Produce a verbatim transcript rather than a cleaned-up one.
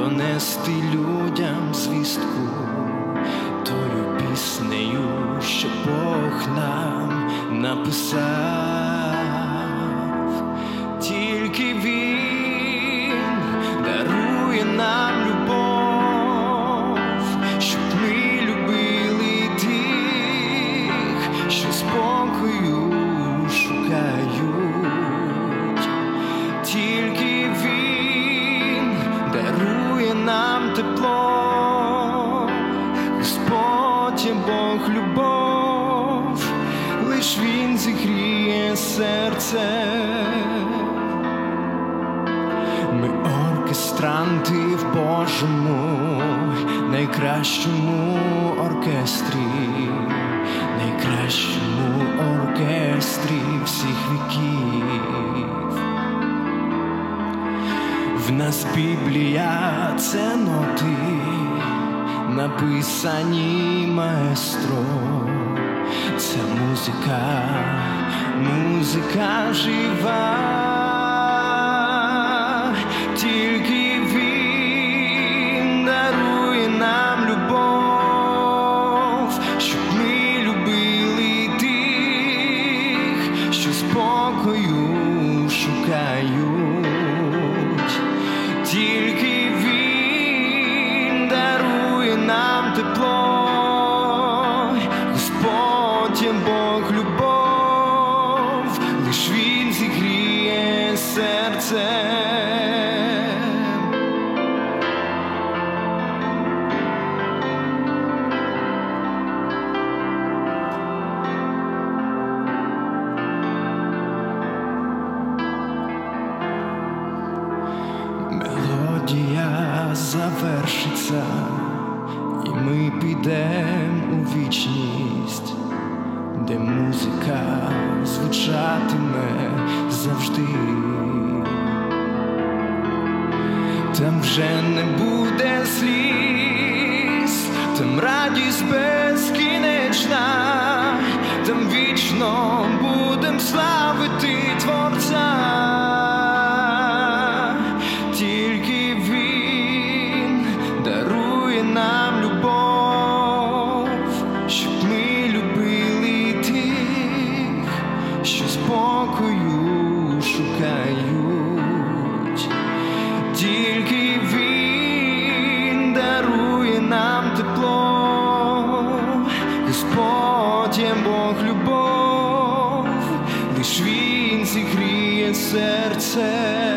донести людям звістку тою піснею, що Бог нам написав. Тільки Він дарує нам любов, щоб ми любили тих, що спокою шукають. Тільки Він дарує нам тепло, Господь є Бог любов, лиш Він зігріє серце. Ми оркестранти в Божому найкращому оркестрі, найкращому оркестрі всіх віків. В нас Біблія – це ноти, написані маестро. Це музика, музика жива. Тільки Він дарує нам любов, щоб ми любили тих, що спокою шукають. Тільки Він дарує нам тепло, Господь є Бог любов, лиш Він зігріє серце. Мелодія завершиться, і ми підем у вічність, де музика звучатиме завжди. Там вже не буде сліз, там радість безкінечна, там вічно будем славити Творця. Тільки Він дарує нам любов, щоб ми любили тих, що спокою шукають. Тільки Він дарує нам тепло, Господь є Бог любов, лиш Він зігріє серце.